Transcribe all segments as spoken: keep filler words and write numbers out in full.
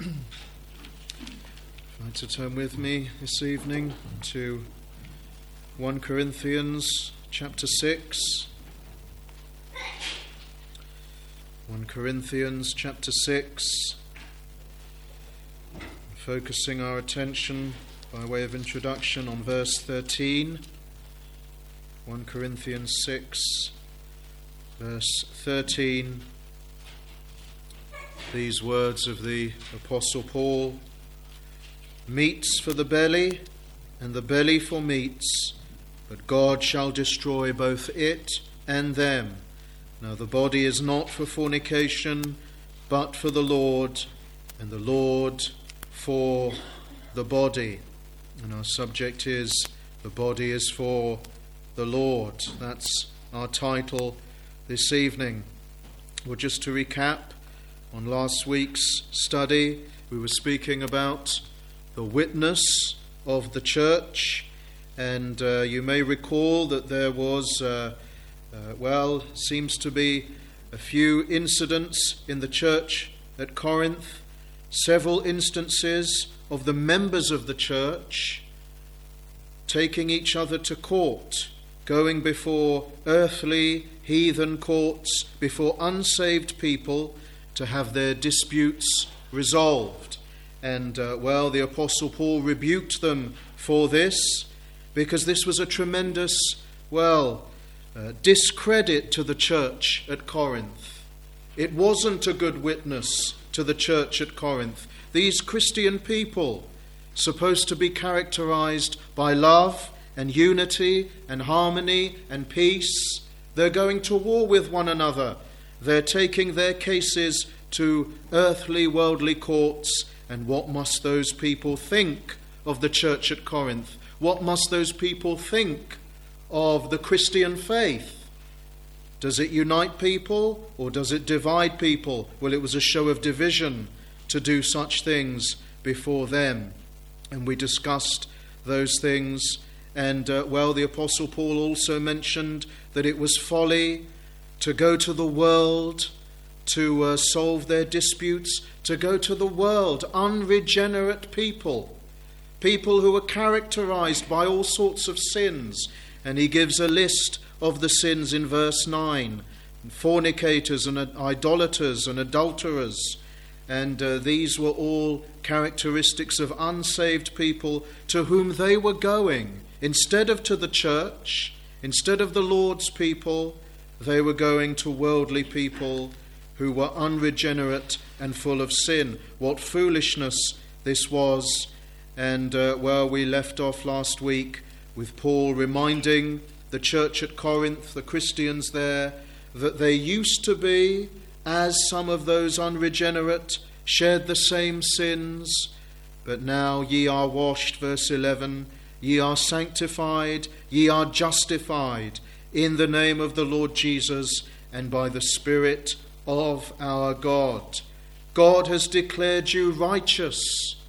I'd like to turn with me this evening to First Corinthians chapter six. First Corinthians chapter six, focusing our attention by way of introduction on verse thirteen. First Corinthians six, verse thirteen. These words of the Apostle Paul: meats for the belly, and the belly for meats, but God shall destroy both it and them. Now the body is not for fornication, but for the Lord, and the Lord for the body. And our subject is, the body is for the Lord. That's our title this evening. Well, just to recap, on last week's study, we were speaking about the witness of the church, and uh, you may recall that there was, uh, uh, well, seems to be a few incidents in the church at Corinth, several instances of the members of the church taking each other to court, going before earthly heathen courts, before unsaved people, to have their disputes resolved. And, uh, well, the Apostle Paul rebuked them for this, because this was a tremendous, well, uh, discredit to the church at Corinth. It wasn't a good witness to the church at Corinth. These Christian people, supposed to be characterized by love and unity and harmony and peace, they're going to war with one another. They're taking their cases to earthly, worldly courts. And what must those people think of the church at Corinth? What must those people think of the Christian faith? Does it unite people, or does it divide people? Well, it was a show of division to do such things before them. And we discussed those things. And, uh, well, the Apostle Paul also mentioned that it was folly to go to the world to uh, solve their disputes, to go to the world, unregenerate people, people who are characterized by all sorts of sins. And he gives a list of the sins in verse nine: fornicators and idolaters and adulterers. And uh, these were all characteristics of unsaved people to whom they were going. Instead of to the church, instead of the Lord's people, they were going to worldly people who were unregenerate and full of sin. What foolishness this was. And, uh, well, we left off last week with Paul reminding the church at Corinth, the Christians there, that they used to be, as some of those unregenerate, shared the same sins, but now ye are washed, verse eleven, ye are sanctified, ye are justified in the name of the Lord Jesus and by the Spirit of our God. God has declared you righteous.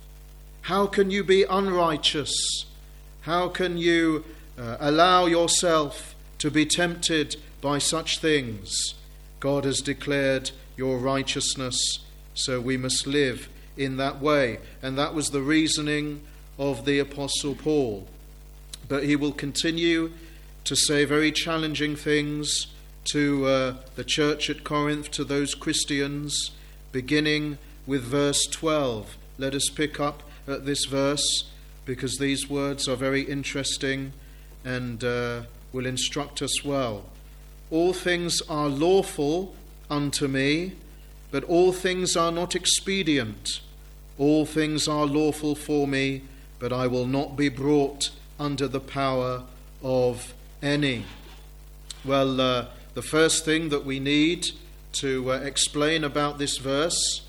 How can you be unrighteous? How can you uh, allow yourself to be tempted by such things? God has declared your righteousness, so we must live in that way. And that was the reasoning of the Apostle Paul. But he will continue to say very challenging things to uh, the church at Corinth, to those Christians, beginning with verse twelve. Let us pick up at this verse, because these words are very interesting and uh, will instruct us well. All things are lawful unto me, but all things are not expedient. All things are lawful for me, but I will not be brought under the power of any. Well, uh, the first thing that we need to uh, explain about this verse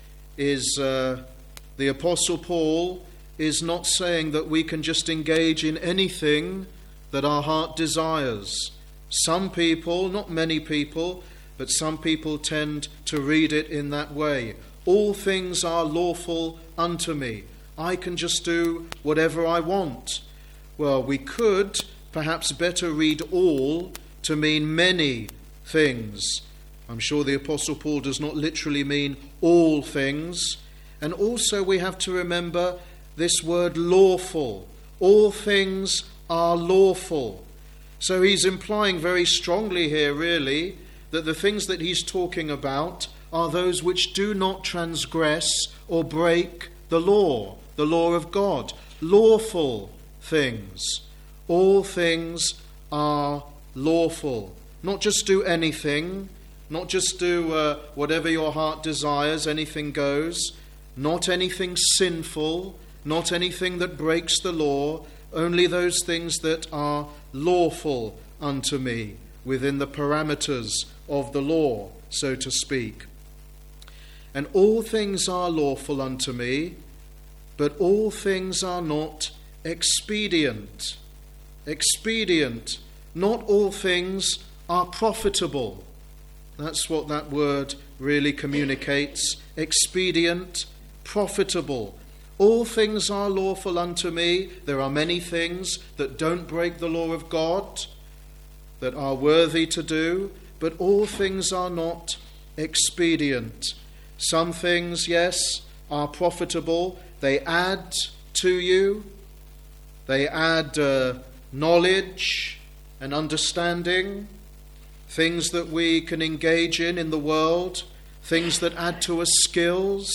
is uh, the Apostle Paul is not saying that we can just engage in anything that our heart desires. Some people, not many people, but some people tend to read it in that way. All things are lawful unto me. I can just do whatever I want. Well, we could perhaps better read all to mean many things. I'm sure the Apostle Paul does not literally mean all things, And also we have to remember this word lawful. All things are lawful. So he's implying very strongly here, really, that the things that he's talking about are those which do not transgress or break the law, the law of God. Lawful things. All things are lawful. Not just do anything, not just do uh, whatever your heart desires, anything goes, not anything sinful, not anything that breaks the law, only those things that are lawful unto me, within the parameters of the law, so to speak. And all things are lawful unto me, but all things are not expedient. Expedient. Not all things are profitable. That's what that word really communicates. Expedient, profitable. All things are lawful unto me. There are many things that don't break the law of God, that are worthy to do, but all things are not expedient. Some things, yes, are profitable. They add to you. They add uh, knowledge and understanding, things that we can engage in in the world, things that add to us skills,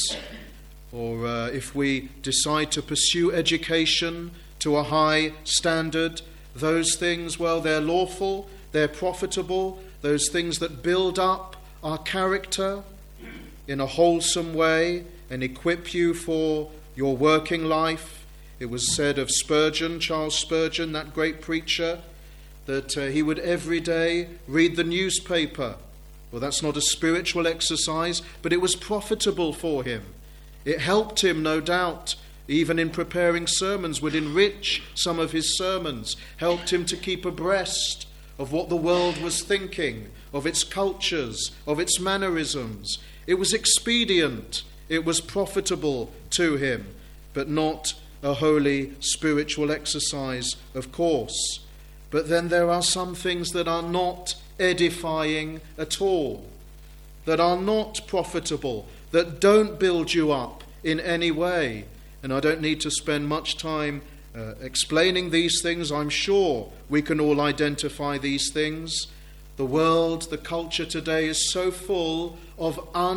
or uh, if we decide to pursue education to a high standard, those things, well, they're lawful, they're profitable, those things that build up our character in a wholesome way and equip you for your working life. It was said of Spurgeon, Charles Spurgeon, that great preacher, that uh, he would every day read the newspaper. Well, that's not a spiritual exercise, but it was profitable for him. It helped him, no doubt, even in preparing sermons, would enrich some of his sermons, helped him to keep abreast of what the world was thinking, of its cultures, of its mannerisms. It was expedient, it was profitable to him, but not a holy spiritual exercise, of course. But then there are some things that are not edifying at all, that are not profitable, that don't build you up in any way. And I don't need to spend much time uh, explaining these things. I'm sure we can all identify these things. The world, the culture today is so full of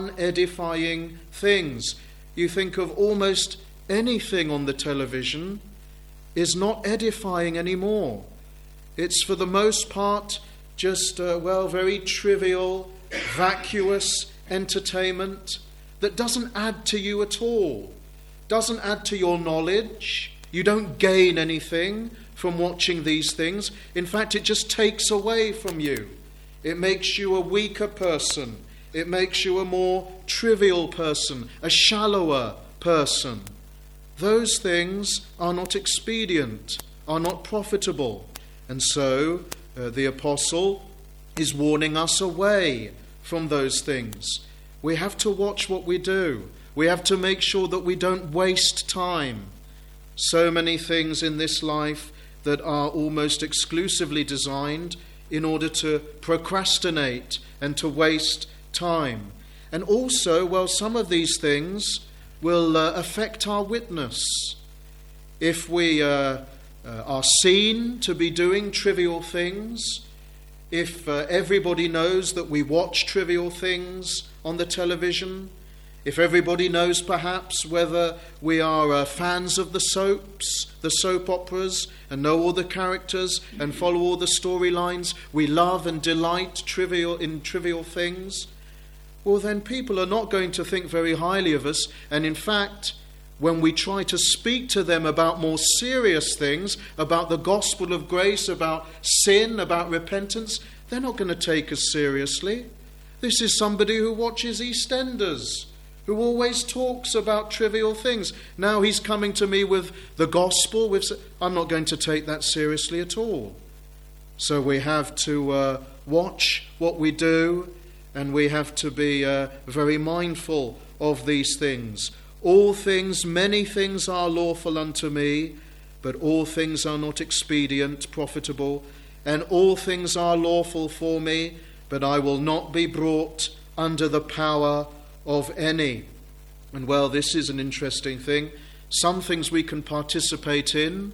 unedifying things. You think of almost anything on the television is not edifying anymore. It's for the most part just, uh, well, very trivial, vacuous entertainment that doesn't add to you at all, doesn't add to your knowledge. You don't gain anything from watching these things. In fact, it just takes away from you. It makes you a weaker person. It makes you a more trivial person, a shallower person. Those things are not expedient, are not profitable. And so uh, the apostle is warning us away from those things. We have to watch what we do. We have to make sure that we don't waste time. So many things in this life that are almost exclusively designed in order to procrastinate and to waste time. And also, well, some of these things will uh, affect our witness. If we uh, uh, are seen to be doing trivial things, if uh, everybody knows that we watch trivial things on the television, if everybody knows perhaps whether we are uh, fans of the soaps, the soap operas, and know all the characters and follow all the storylines, we love and delight trivial in trivial things, well, then people are not going to think very highly of us. And in fact, when we try to speak to them about more serious things, about the gospel of grace, about sin, about repentance, they're not going to take us seriously. This is somebody who watches EastEnders, who always talks about trivial things. Now he's coming to me with the gospel. With, I'm not going to take that seriously at all. So we have to uh, watch what we do, and we have to be uh, very mindful of these things. All things, many things are lawful unto me, but all things are not expedient, profitable, and all things are lawful for me, but I will not be brought under the power of any. And well, this is an interesting thing. Some things we can participate in,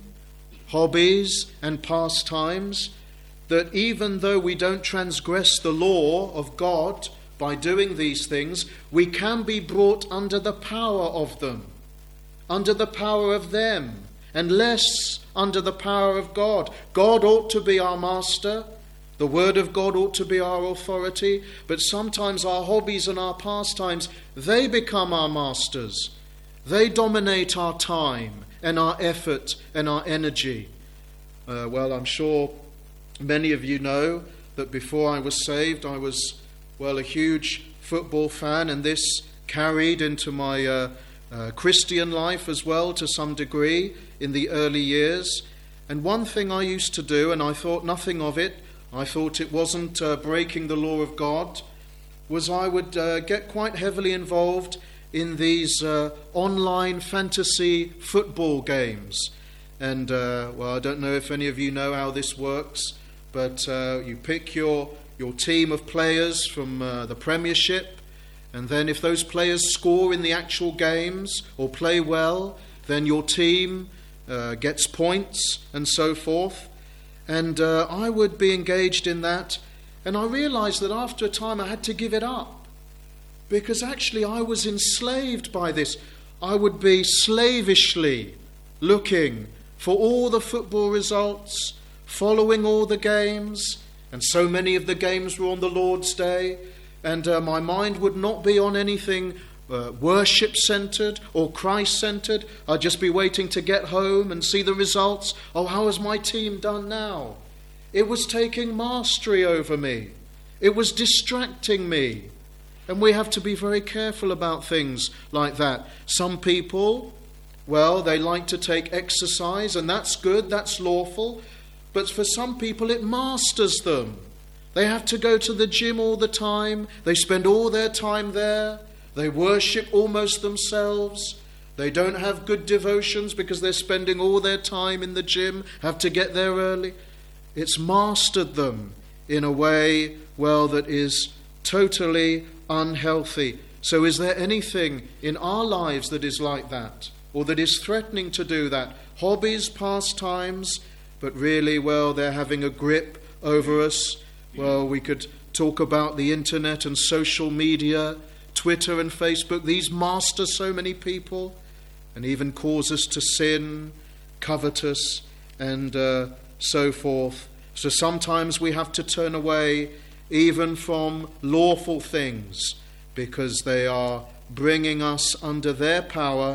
hobbies and pastimes, that even though we don't transgress the law of God by doing these things, we can be brought under the power of them, under the power of them, and less under the power of God. God ought to be our master. The Word of God ought to be our authority. But sometimes our hobbies and our pastimes, they become our masters. They dominate our time and our effort and our energy. Uh, well, I'm sure many of you know that before I was saved, I was, well, a huge football fan, and this carried into my uh, uh, Christian life as well to some degree in the early years. And one thing I used to do, and I thought nothing of it, I thought it wasn't uh, breaking the law of God, was I would uh, get quite heavily involved in these uh, online fantasy football games. And, uh, well, I don't know if any of you know how this works, but uh, you pick your, your team of players from uh, the Premiership, and then if those players score in the actual games or play well, then your team uh, gets points and so forth. And uh, I would be engaged in that, and I realized that after a time I had to give it up, because actually I was enslaved by this. I would be slavishly looking for all the football results, following all the games, and so many of the games were on the Lord's Day, and uh, my mind would not be on anything uh, worship-centred or Christ-centred. I'd just be waiting to get home and see the results. Oh, how has my team done now? It was taking mastery over me. It was distracting me. And we have to be very careful about things like that. Some people, well, they like to take exercise, and that's good, that's lawful. But for some people, it masters them. They have to go to the gym all the time. They spend all their time there. They worship almost themselves. They don't have good devotions because they're spending all their time in the gym, have to get there early. It's mastered them in a way, well, that is totally unhealthy. So is there anything in our lives that is like that, or that is threatening to do that? Hobbies, pastimes, but really, well, they're having a grip over us. Well, we could talk about the internet and social media, Twitter and Facebook. These master so many people and even cause us to sin, covetous, and uh, so forth. So sometimes we have to turn away even from lawful things because they are bringing us under their power,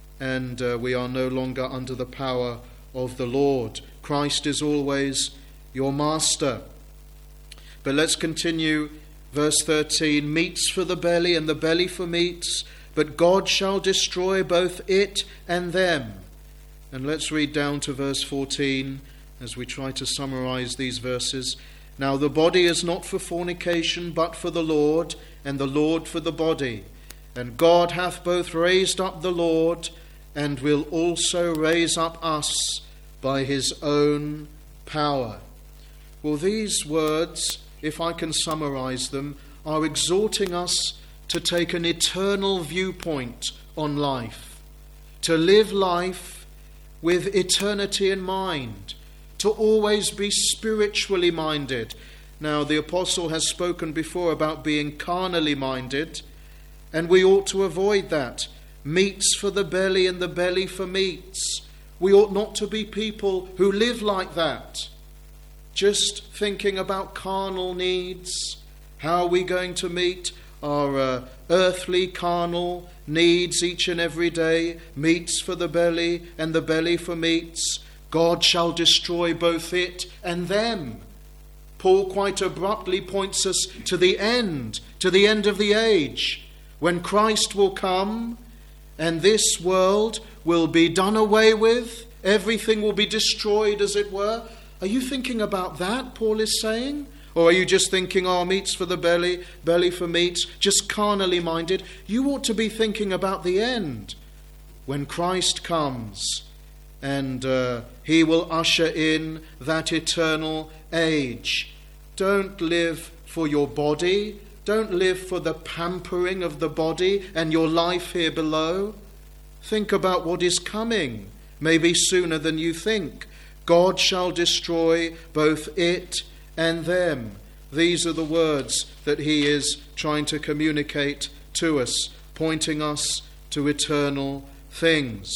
and uh, we are no longer under the power of the Lord. Christ is always your master. But let's continue, verse thirteen. Meats for the belly, and the belly for meats, but God shall destroy both it and them. And let's read down to verse fourteen as we try to summarize these verses. Now the body is not for fornication, but for the Lord, and the Lord for the body. And God hath both raised up the Lord, and will also raise up us by his own power. Well, these words, if I can summarize them, are exhorting us to take an eternal viewpoint on life, to live life with eternity in mind, to always be spiritually minded. Now, the apostle has spoken before about being carnally minded, and we ought to avoid that. Meats for the belly and the belly for meats. We ought not to be people who live like that, just thinking about carnal needs. How are we going to meet our uh, earthly carnal needs each and every day? Meats for the belly and the belly for meats. God shall destroy both it and them. Paul quite abruptly points us to the end, to the end of the age, when Christ will come and this world will be done away with. Everything will be destroyed, as it were. Are you thinking about that, Paul is saying? Or are you just thinking, oh, meats for the belly, belly for meats, just carnally minded? You ought to be thinking about the end, when Christ comes and uh, he will usher in that eternal age. Don't live for your body. Don't live for the pampering of the body and your life here below. Think about what is coming, maybe sooner than you think. God shall destroy both it and them. These are the words that he is trying to communicate to us, pointing us to eternal things.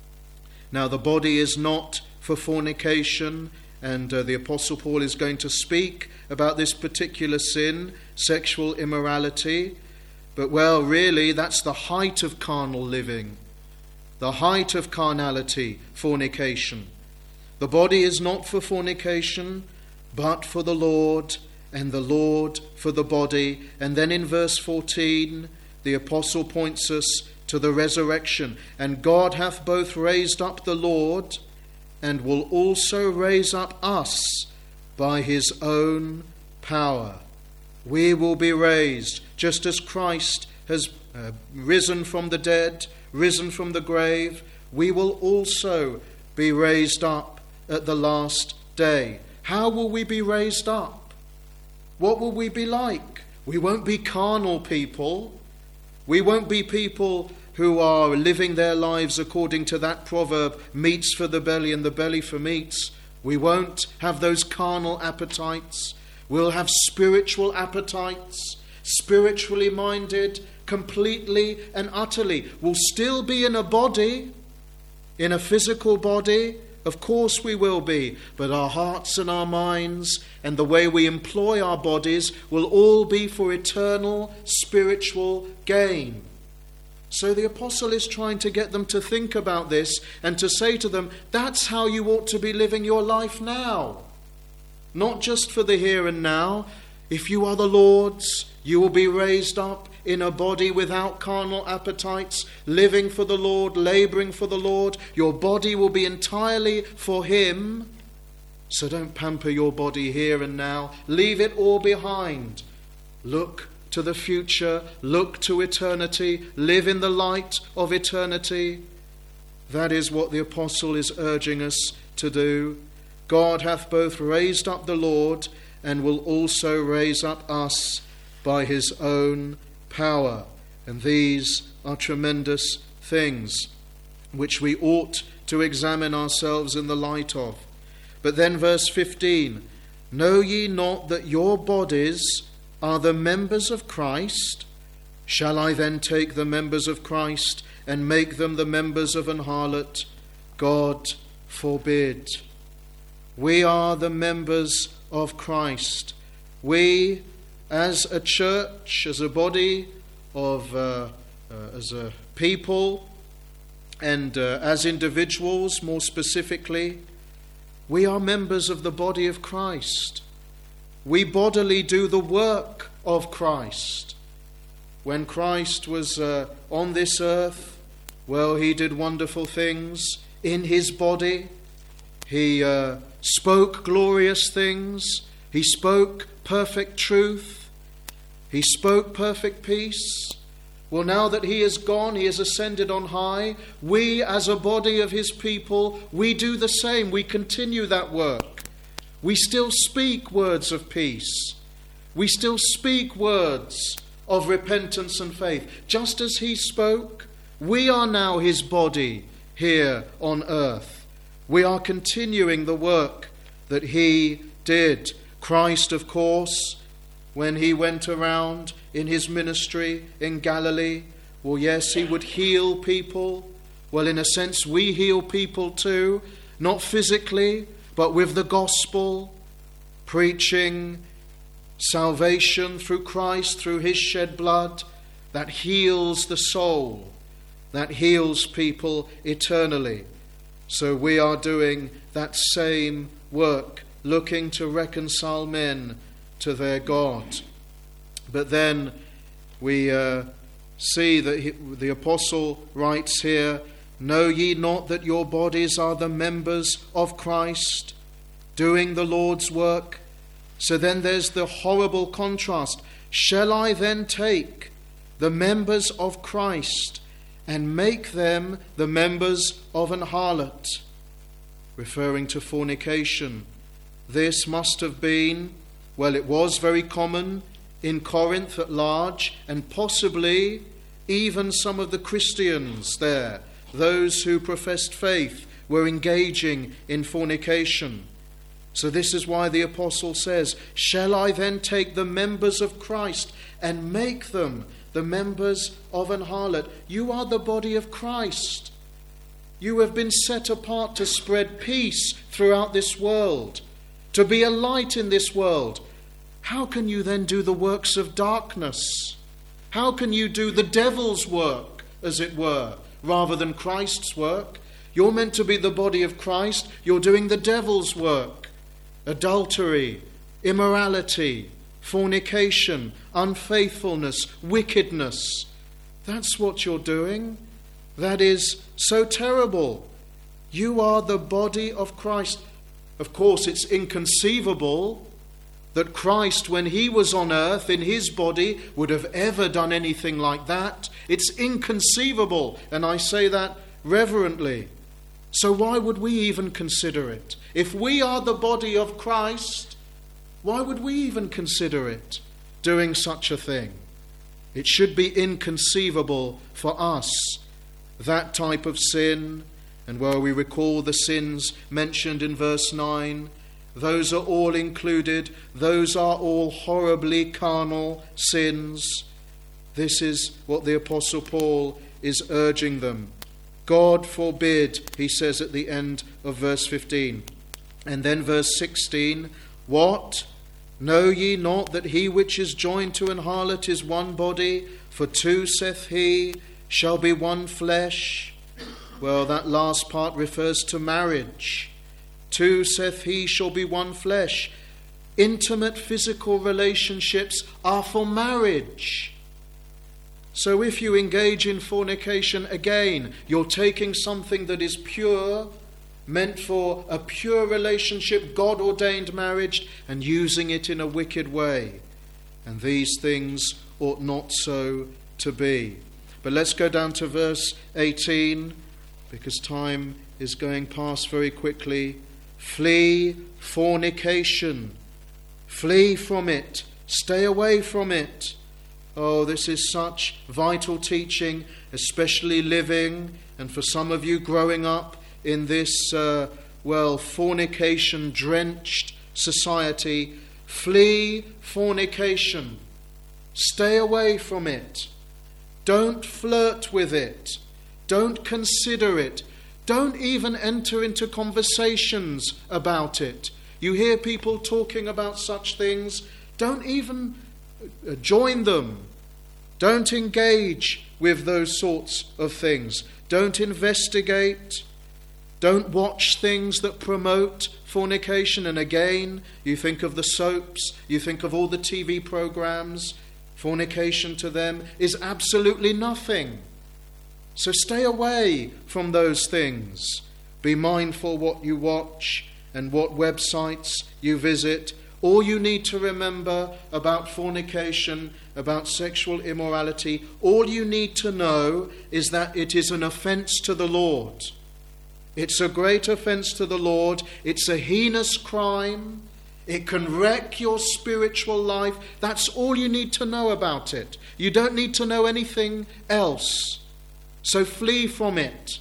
Now, the body is not for fornication, and uh, the Apostle Paul is going to speak about this particular sin, sexual immorality. But, well, really, that's the height of carnal living, the height of carnality, fornication. The body is not for fornication, but for the Lord, and the Lord for the body. And then in verse fourteen, the apostle points us to the resurrection. And God hath both raised up the Lord, and will also raise up us by his own power. We will be raised, just as Christ has uh, risen from the dead, risen from the grave. We will also be raised up at the last day. How will we be raised up? What will we be like? We won't be carnal people. We won't be people who are living their lives according to that proverb, meats for the belly and the belly for meats. We won't have those carnal appetites. We'll have spiritual appetites, spiritually minded, completely and utterly. We'll still be in a body, in a physical body. Of course we will be, but our hearts and our minds and the way we employ our bodies will all be for eternal spiritual gain. So the apostle is trying to get them to think about this and to say to them, that's how you ought to be living your life now. Not just for the here and now. If you are the Lord's, you will be raised up in a body without carnal appetites, living for the Lord, labouring for the Lord. Your body will be entirely for him. So don't pamper your body here and now. Leave it all behind. Look to the future. Look to eternity. Live in the light of eternity. That is what the apostle is urging us to do. God hath both raised up the Lord and will also raise up us by his own power. And these are tremendous things which we ought to examine ourselves in the light of. But then verse fifteen, know ye not that your bodies are the members of Christ? Shall I then take the members of Christ and make them the members of an harlot? God forbid. We are the members of Christ. We, as a church, as a body of, uh, uh, as a people, and uh, as individuals more specifically, we are members of the body of Christ. We bodily do the work of Christ. When Christ was uh, on this earth, well, he did wonderful things in his body. He uh, spoke glorious things. He spoke perfect truth. He spoke perfect peace. Well, now that he is gone, he has ascended on high. We, as a body of his people, we do the same. We continue that work. We still speak words of peace. We still speak words of repentance and faith. Just as he spoke, we are now his body here on earth. We are continuing the work that he did. Christ, of course, when he went around in his ministry in Galilee, well, yes, he would heal people. Well, in a sense, we heal people too, not physically, but with the gospel, preaching salvation through Christ, through his shed blood, that heals the soul, that heals people eternally. So we are doing that same work, looking to reconcile men to their God. But then we uh, see that he, the apostle writes here, know ye not that your bodies are the members of Christ, doing the Lord's work? So then there's the horrible contrast. Shall I then take the members of Christ and make them the members of an harlot? Referring to fornication. This must have been, well, it was very common in Corinth at large, and possibly even some of the Christians there, those who professed faith, were engaging in fornication. So this is why the apostle says, "Shall I then take the members of Christ and make them the members of an harlot?" You are the body of Christ. You have been set apart to spread peace throughout this world, to be a light in this world. How can you then do the works of darkness? How can you do the devil's work, as it were, rather than Christ's work? You're meant to be the body of Christ. You're doing the devil's work. Adultery, immorality, fornication, unfaithfulness, wickedness. That's what you're doing. That is so terrible. You are the body of Christ. Of course, it's inconceivable that Christ, when he was on earth in his body, would have ever done anything like that. It's inconceivable, and I say that reverently. So why would we even consider it? If we are the body of Christ, why would we even consider it, doing such a thing? It should be inconceivable for us, that type of sin. And where we recall the sins mentioned in verse nine, those are all included. Those are all horribly carnal sins. This is what the Apostle Paul is urging them. God forbid, he says at the end of verse fifteen. And then verse sixteen, what? Know ye not that he which is joined to an harlot is one body? For two, saith he, shall be one flesh. Well, that last part refers to marriage. Two, saith he, shall be one flesh. Intimate physical relationships are for marriage. So if you engage in fornication, again, you're taking something that is pure, meant for a pure relationship, God-ordained marriage, and using it in a wicked way. And these things ought not so to be. But let's go down to verse eighteen, because time is going past very quickly. Flee fornication. Flee from it. Stay away from it. Oh, this is such vital teaching, especially living, and for some of you growing up in this, uh, well, fornication-drenched society. Flee fornication. Stay away from it. Don't flirt with it. Don't consider it. Don't even enter into conversations about it. You hear people talking about such things. Don't even join them. Don't engage with those sorts of things. Don't investigate. Don't watch things that promote fornication. And again, you think of the soaps, you think of all the T V programs. Fornication to them is absolutely nothing. So stay away from those things. Be mindful what you watch and what websites you visit. All you need to remember about fornication, about sexual immorality, all you need to know is that it is an offence to the Lord. It's a great offence to the Lord. It's a heinous crime. It can wreck your spiritual life. That's all you need to know about it. You don't need to know anything else. So flee from it.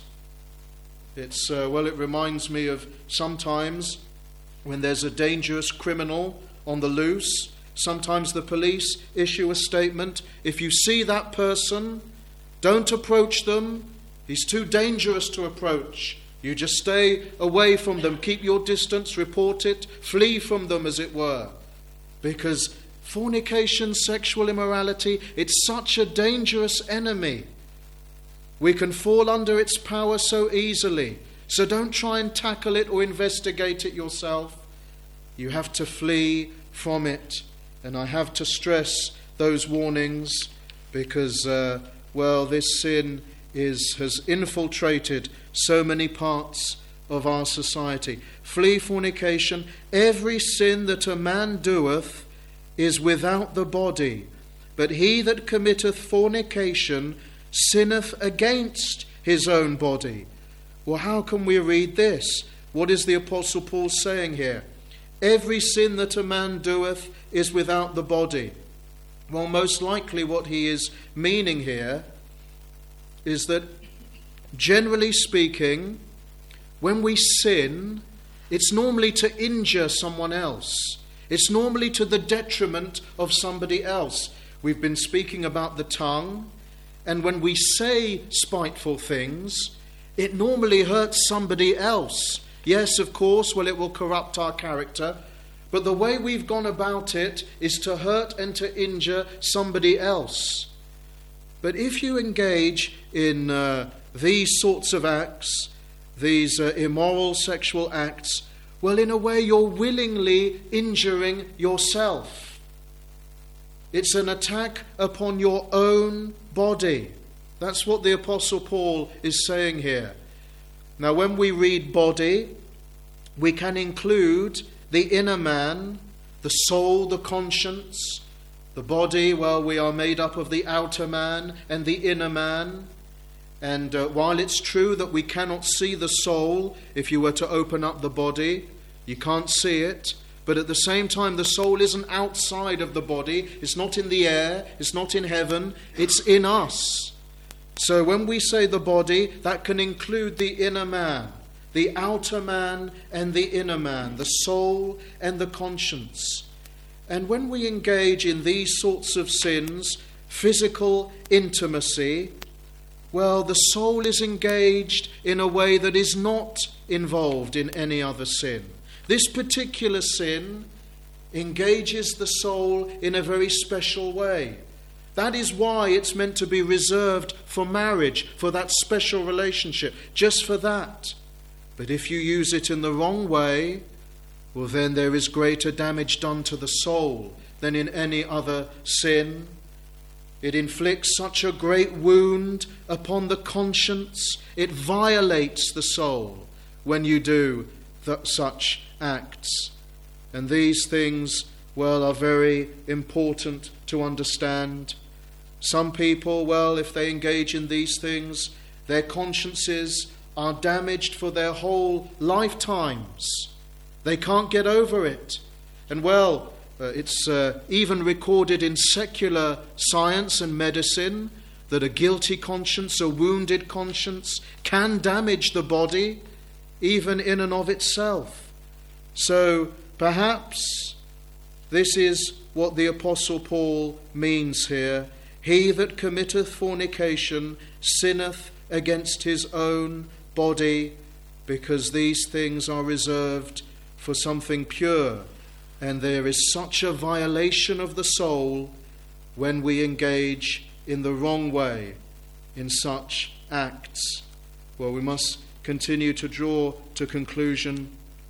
It's, uh, well, it reminds me of sometimes when there's a dangerous criminal on the loose, sometimes the police issue a statement. If you see that person, don't approach them. He's too dangerous to approach. You just stay away from them. Keep your distance, report it, flee from them, as it were. Because fornication, sexual immorality, it's such a dangerous enemy. We can fall under its power so easily. So don't try and tackle it or investigate it yourself. You have to flee from it. And I have to stress those warnings because, uh, well, this sin is has infiltrated so many parts of our society. Flee fornication. Every sin that a man doeth is without the body, but he that committeth fornication sinneth against his own body. Well, how can we read this? What is the Apostle Paul saying here? Every sin that a man doeth is without the body. Well, most likely what he is meaning here is that, generally speaking, when we sin, it's normally to injure someone else. It's normally to the detriment of somebody else. We've been speaking about the tongue, and when we say spiteful things, it normally hurts somebody else. Yes, of course, well, it will corrupt our character, but the way we've gone about it is to hurt and to injure somebody else. But if you engage in uh, these sorts of acts, these uh, immoral sexual acts, well, in a way you're willingly injuring yourself. It's an attack upon your own body. That's what the Apostle Paul is saying here. Now, when we read body, we can include the inner man, the soul, the conscience. The body, well, we are made up of the outer man and the inner man. And uh, while it's true that we cannot see the soul if you were to open up the body, you can't see it. But at the same time, the soul isn't outside of the body. It's not in the air. It's not in heaven. It's in us. So when we say the body, that can include the inner man, the outer man and the inner man, the soul and the conscience. And when we engage in these sorts of sins, physical intimacy, well, the soul is engaged in a way that is not involved in any other sin. This particular sin engages the soul in a very special way. That is why it's meant to be reserved for marriage, for that special relationship, just for that. But if you use it in the wrong way, well, then there is greater damage done to the soul than in any other sin. It inflicts such a great wound upon the conscience. It violates the soul when you do th- such acts. And these things, well, are very important to understand. Some people, well, if they engage in these things, their consciences are damaged for their whole lifetimes. They can't get over it. And well, uh, it's uh, even recorded in secular science and medicine that a guilty conscience, a wounded conscience, can damage the body, even in and of itself. So perhaps this is what the Apostle Paul means here. He that committeth fornication sinneth against his own body, because these things are reserved for something pure, and there is such a violation of the soul when we engage in the wrong way in such acts. Well, we must continue to draw to conclusion.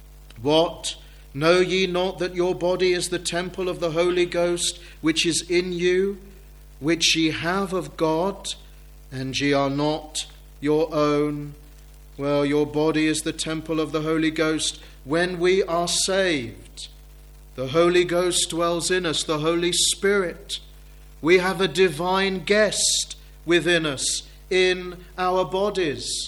What? Know ye not that your body is the temple of the Holy Ghost, which is in you, which ye have of God, and ye are not your own? Well, your body is the temple of the Holy Ghost when we are saved. The Holy Ghost dwells in us, the Holy Spirit. We have a divine guest within us in our bodies.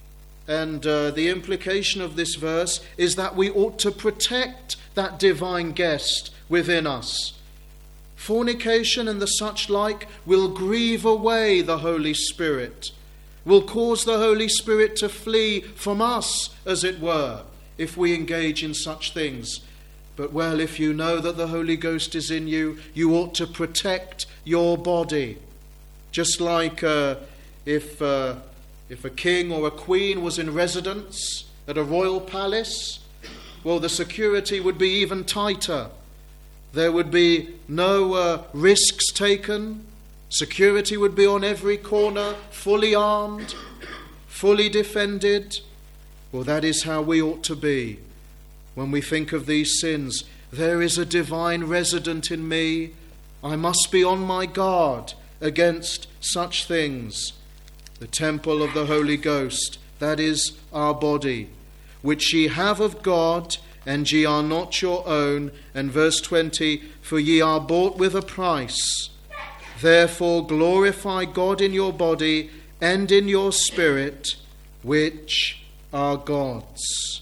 And uh, the implication of this verse is that we ought to protect that divine guest within us. Fornication and the such like will grieve away the Holy Spirit, will cause the Holy Spirit to flee from us, as it were, if we engage in such things. But, well, if you know that the Holy Ghost is in you, you ought to protect your body. Just like uh, if, uh, if a king or a queen was in residence at a royal palace, well, the security would be even tighter. There would be no uh, risks taken. Security would be on every corner, fully armed, fully defended. Well, that is how we ought to be. When we think of these sins, there is a divine resident in me. I must be on my guard against such things. The temple of the Holy Ghost, that is our body, which ye have of God, and ye are not your own. And verse twenty, for ye are bought with a price. Therefore glorify God in your body and in your spirit, which are God's.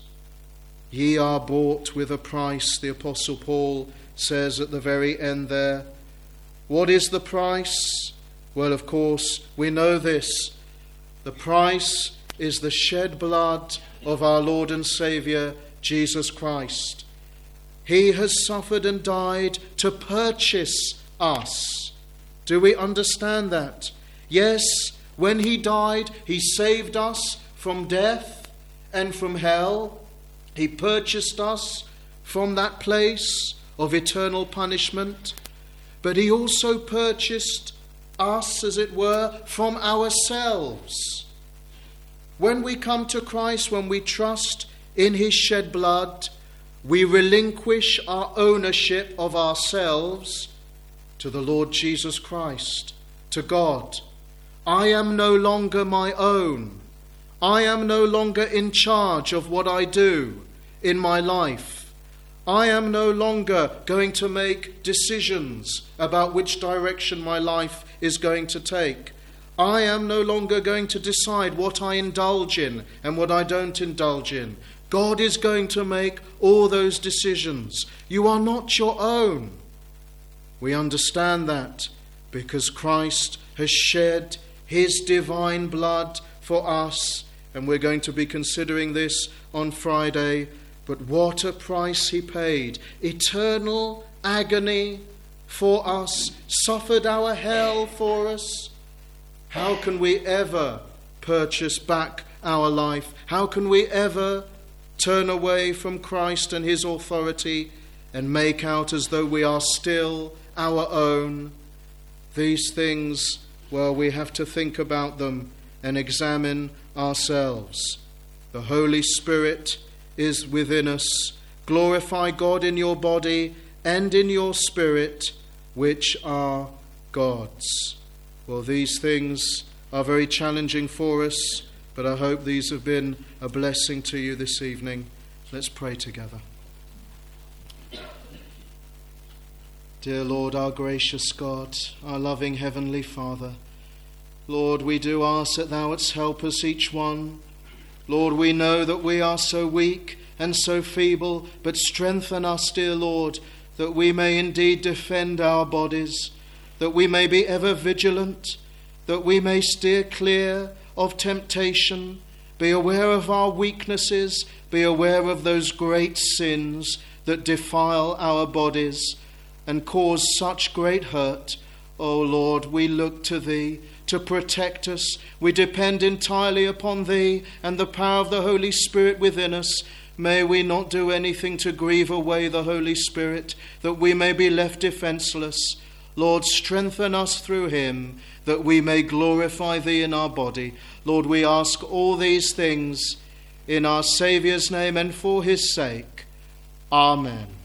Ye are bought with a price, the Apostle Paul says at the very end there. What is the price? Well, of course, we know this. The price is the shed blood of our Lord and Saviour, Jesus Christ. He has suffered and died to purchase us. Do we understand that? Yes, when he died, he saved us from death and from hell. He purchased us from that place of eternal punishment. But he also purchased us, as it were, from ourselves. When we come to Christ, when we trust in his shed blood, we relinquish our ownership of ourselves to the Lord Jesus Christ, to God. I am no longer my own. I am no longer in charge of what I do in my life. I am no longer going to make decisions about which direction my life is going to take. I am no longer going to decide what I indulge in and what I don't indulge in. God is going to make all those decisions. You are not your own. We understand that because Christ has shed his divine blood for us, and we're going to be considering this on Friday. But what a price he paid. Eternal agony for us, suffered our hell for us. How can we ever purchase back our life? How can we ever turn away from Christ and his authority and make out as though we are still our own? These things, well, we have to think about them and examine ourselves. The Holy Spirit is within us. Glorify God in your body and in your spirit, which are God's. Well, these things are very challenging for us, but I hope these have been a blessing to you this evening. Let's pray together. Dear Lord, our gracious God, our loving Heavenly Father, Lord, we do ask that thou wouldst help us each one. Lord, we know that we are so weak and so feeble, but strengthen us, dear Lord, that we may indeed defend our bodies, that we may be ever vigilant, that we may steer clear of temptation, be aware of our weaknesses, be aware of those great sins that defile our bodies and cause such great hurt. O Lord, we look to thee to protect us. We depend entirely upon thee and the power of the Holy Spirit within us. May we not do anything to grieve away the Holy Spirit, that we may be left defenseless. Lord, strengthen us through him, that we may glorify thee in our body. Lord, we ask all these things in our Saviour's name and for his sake. Amen.